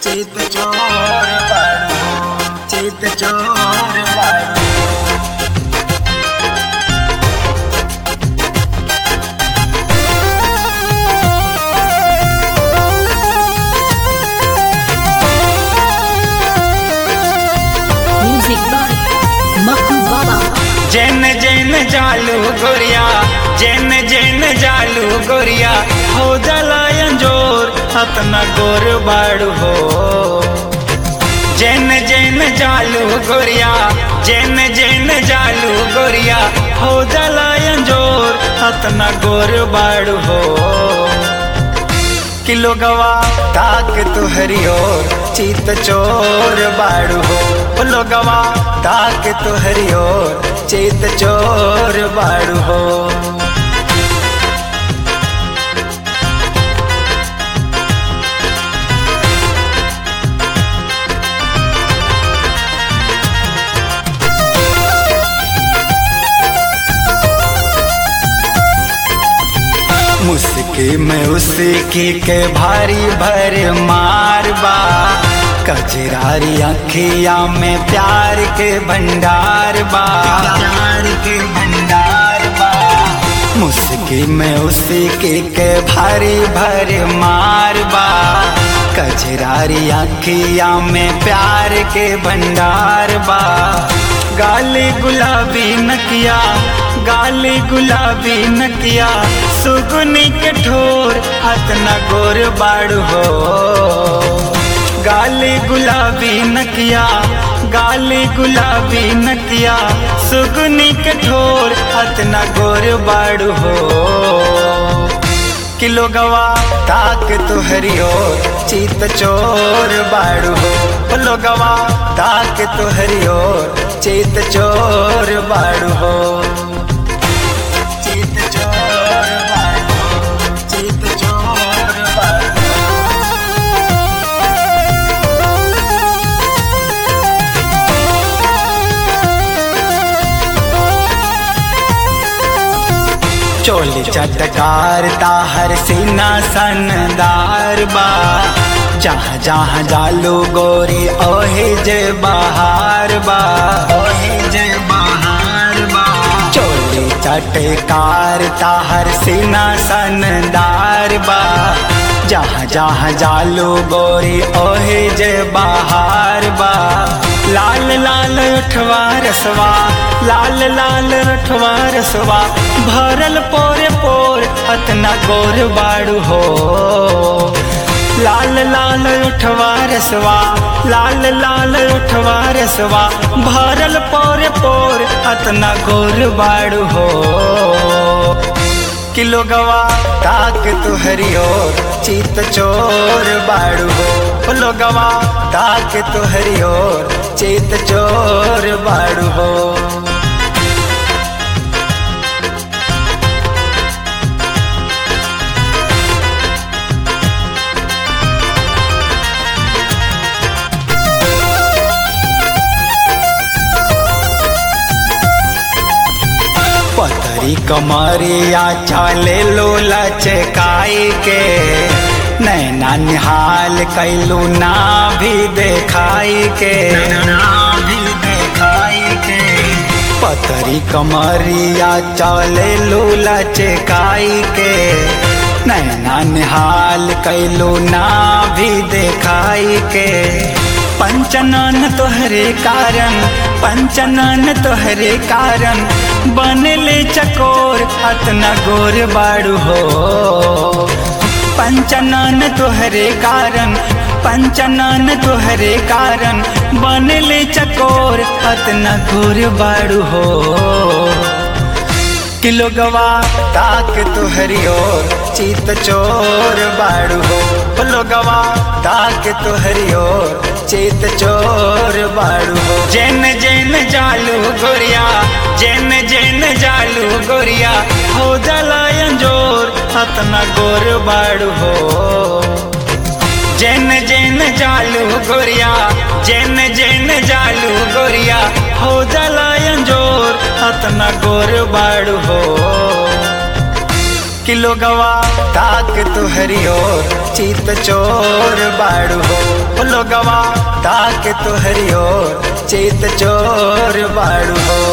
चित चोर बाड़ू, चित चोर बाड़ू। Music by Makku Baba. Jain Jain जालू गोरिया, जैन जैन जालू गोरिया, हो जलायन जोर अपना गोर बाड़ू हो। जैन जैन जालू गोरिया, जैन जैन जालू गोरिया, हो जलायन जोर अपना गोर बाड़ू हो। किलो गवा ताक तुहरी ओर, चित चोर बाड़ू हो। बोलो गवा ताक तुहरी ओर, चित चोर बाड़ू हो। मुस्की में उसकी के भारी भर मारबा, कजरारी अखिया में प्यार के भंडार बा, प्यार के भंडार बा। मुस्की में उसकी के भारी भर मारबा, कजरारी अखिया में प्यार के भंडार बा। गाली गुलाबी नकिया, गाली गुलाबी नकिया, सुगुनी के ठोर अतना गोर बाड़ू हो। गाली गुलाबी नकिया, गाली गुलाबी नकिया, सुगुनी के ठोर अतना गोर बाड़ू हो। किलो गवा ताक तुहरी ओर, चित चोर बाड़ू हो। बोलो गवा ताक तुहरी ओर, चित चोर बाड़ू हो। चित चोर बाड़ू, चित चोर बाड़ू। चोली चटकार ताहर सीना सनदार बा, जहाँ जहाँ जालू गोरी ओहे जे बहार बा, ओहे जे बहार बा। चोली चटकार ताहर सीना सनदार बा, जहाँ जहाँ जालू गोरी ओहे जे बहार बा। लाल लाल उठवा रसवा, लाल लाल उठवा रसवा, भरल पोरे पोर अतना गोर बाड़ू हो। लाल लाल उठवा रसवा, लाल लाल उठवा रसवा, भरल पोरे पोर अतना गोर बाड़ू हो। किलो गवा ताक तुहरी ओर, चित चोर बाड़ू हो। बोलो गवा ताक तुहरी ओर, चित चोर बाड़ू हो। पतरी कमरिया चाले लो लचकाई के, नैना निहाल कैलू ना भी देखाई के, ना भी देखाई के। पतरी कमरिया चाले लो लचकाई के, नैना निहाल कैलू ना भी देखाई के। पंचनन तोहरे कारण, पंचनन तोहरे कारण, बनले चकोर अतना गोर बाड़ू हो। पंचनन तोहरे कारण, पंचनन तोहरे कारण, बनले चकोर अतना गोर बाड़ू हो। किलो गवा ताक तुहरी ओर, चित चोर बाड़ू हो। बोलो गवा ताक तुहरी ओर, चित चोर बाड़ू हो। जैन जैन जालू गोरिया, जैन जैन जालू गोरिया, हो जलायन जोर अतना गोर बाड़ू हो। जैन जैन जालू गोरिया, जैन जैन जालू गोरिया, हो जलायन जोर अतना गोर बाड़ू हो। किलो गवा ताक तुहरी ओर, चित चोर बाड़ू हो। लोगवा ताके तोहरी ओर चित चोर बाड़ू हो।